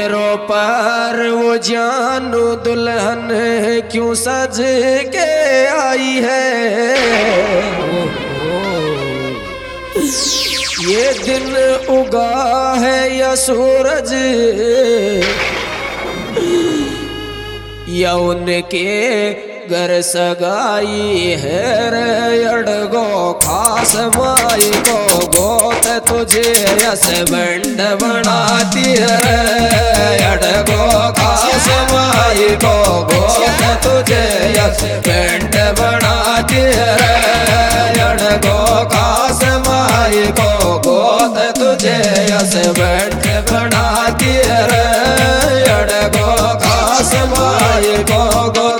पैरों पर वो जानू दुल्हन क्यों सज के आई है। ये दिन उगा है या सूरज या उनके घर सगाई है रे अड़गो खास माई को गोत तुझे यस बंड बनाती है अड़गो खास माई को गोत तुझे यस बंड बनाती है अड़गो खास माई को गोत तुझे यस बंड बनाती है अड़गो खास माई को गोत।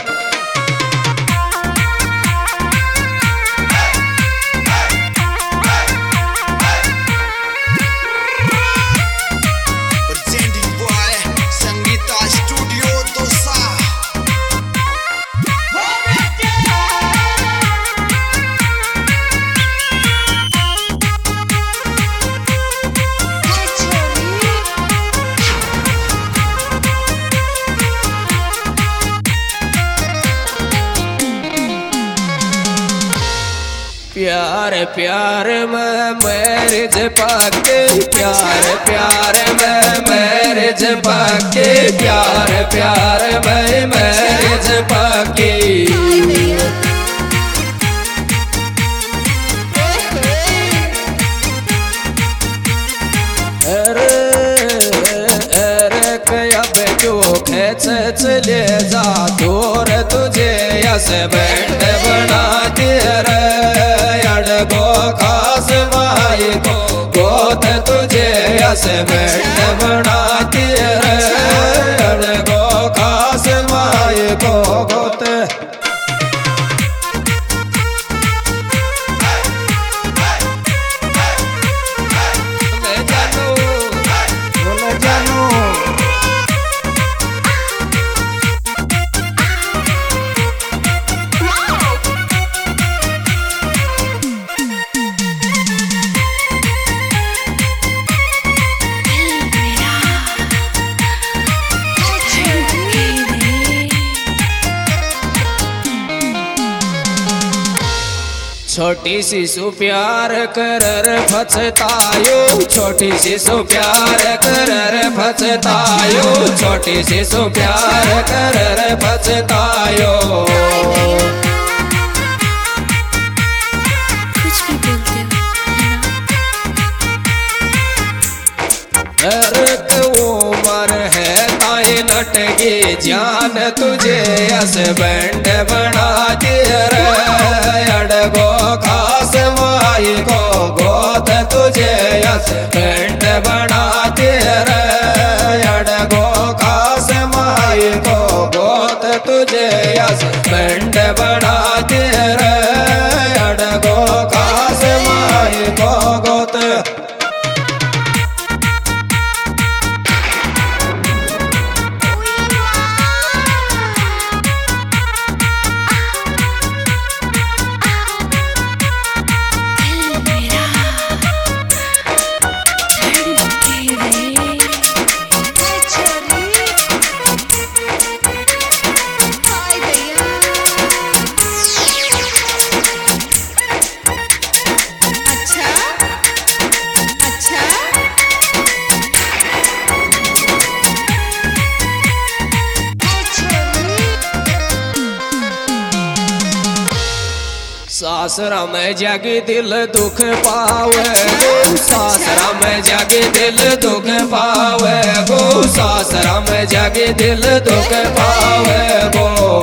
प्यार प्यार में मैरिज पक्के प्यार प्यार में मैरिज पक्के प्यार प्यार में मैरिज पक्के। चले जा दूर तुझे यस बैंड बनाती रे अड़गो खास माई को गोत तुझे यस बैंड बनाती रे अड़गो खास माई को गोत। छोटी सी सु प्यार कर फचतायो छोटी सी सु प्यार कर फचतायो छोटी सी सु प्यार कर फचतायो। कुछ भी बोलते हो उम्र है ताई लटकी जान तुझे यस बैंड बनाती रे अड़गो खास माई को गोत तुझे यस बैंड बनाती रे अड़गो खास माई को गोत तुझे यस बैंड बनाती रे अड़गो खास माई को गोत। सासरा में जागे दिल दुख पावे गो सासरा में जागे दिल दुख पावे गो सासरा में जागे दिल दुख पावे गो।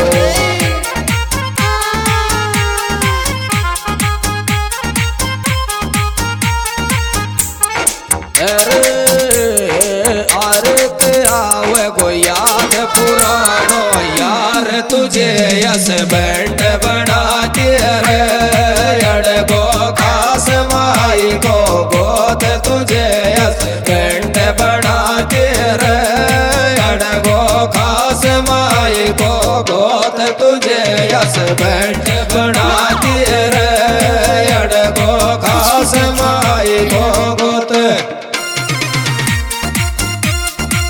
आवे गो याद पुरानो यार तुझे यस बैंड बनाती रे अड़गो खास माई को गोत तुझे यस बैंड बनाती रे अड़गो खास माई को गोत तुझे यस बैंड बनाती रे अड़गो खास माई को गोत।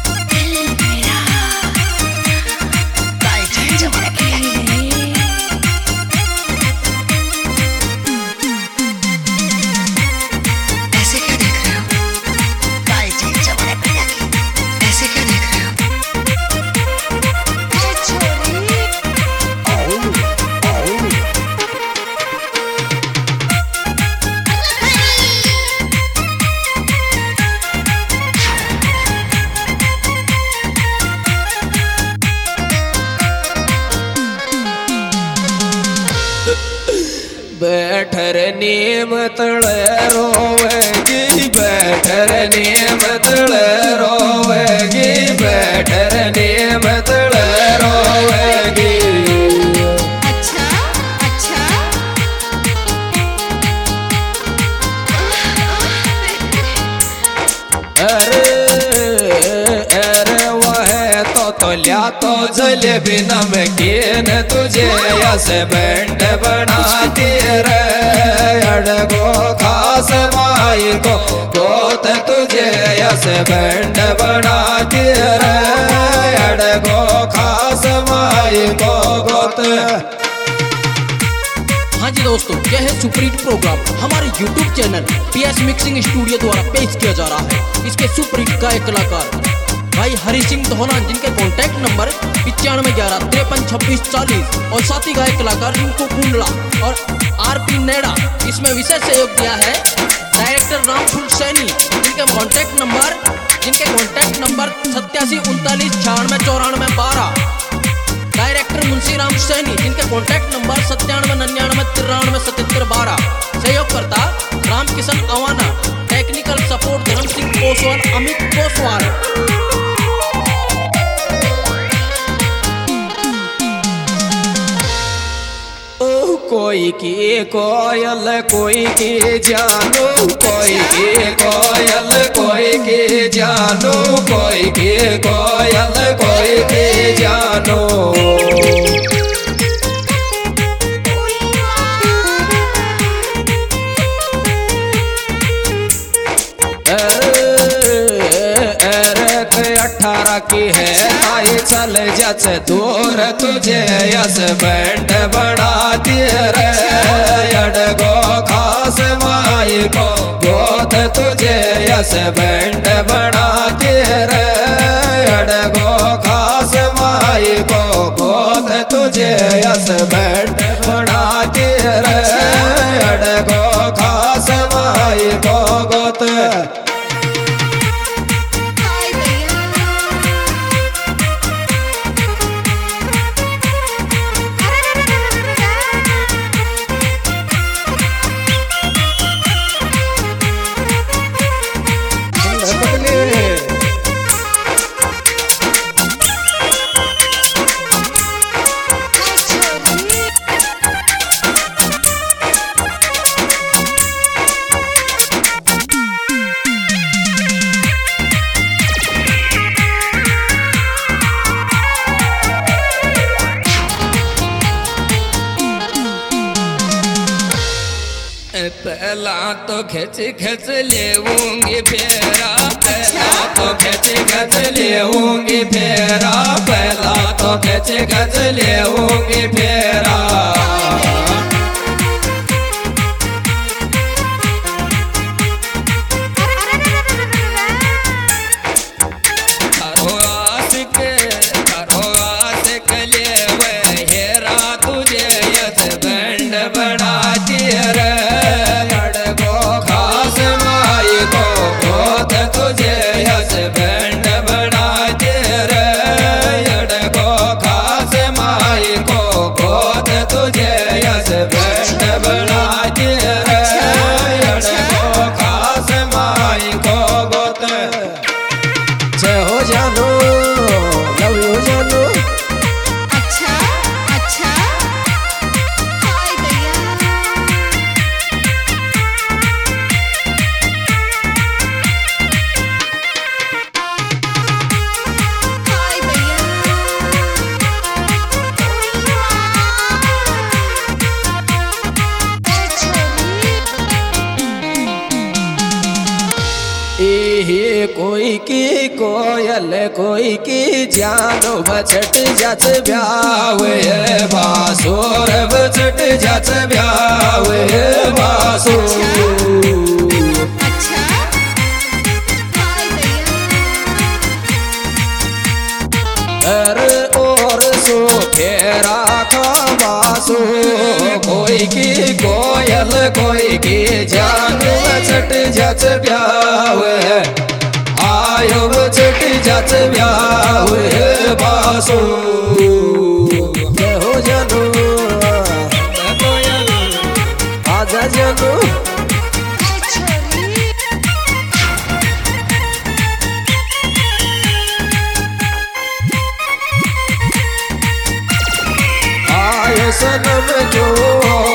बैठर नीम तले रोवेगी, बैठर नीम तले रोवेगी, बैठर नीम तले रोवेगी। अच्छा अच्छा अरे वह तो लिया तो जलेबी नमकीन तुझे ऐसे बैंड बनाती रे, अड़गो खास माई को गोत तुझे ऐसे बैंड बनाती रे, अड़गो खास माई को गोत। हाँ जी दोस्तों, यह है सुपरहिट प्रोग्राम हमारे YouTube channel PS mixing studio द्वारा पेश किया जा रहा है। इसके सुपरहिट गायक कलाकार भाई हरि सिंह धौलान, जिनके कॉन्टैक्ट नंबर 9511532640, और साथी गायक कलाकार रिंकू कुंडला और RP नेड़ा। इसमें विशेष सहयोग दिया है डायरेक्टर रामफुल सैनी, जिनके contact number 8739969412। Director Munshiram Saini, जिनके कॉन्टैक्ट नंबर 979993937712। सहयोगकर्ता रामकिशन अवाना, टेक्निकल सपोर्ट धर्म सिंह कोसवाल, अमित कोसवाल। कोई की कोयल कोई की जानू, कोई की कोयल कोई की जानू, कोई की कोयल कोई की जानू। की है आई चल जच दूर तुझे यस बैंड बनाती रे, अड़गो खास माई को गोद तुझे यस बैंड बनाती रे, अड़गो खास माई को गोद तुझे यस बैंड बनाती रे, अड़गो खास माई को गोद। पहला तो खिंच खिंच लेऊंगी फेरा, पहला तो खिंच खिंच लेऊंगी फेरा, पहला तो खिंच खिंच लेऊंगी फेरा। कोई की कोयल कोई की जानो बचट जच ब्यावे बासुर, बचट जच ब्यावे बासुर। और सो फेरा खासो, कोई की कोयल कोई की जानो बचट जच ब्यावे, आयो बचट जच ब्यावे बासो। हो जानो आजा सनम जो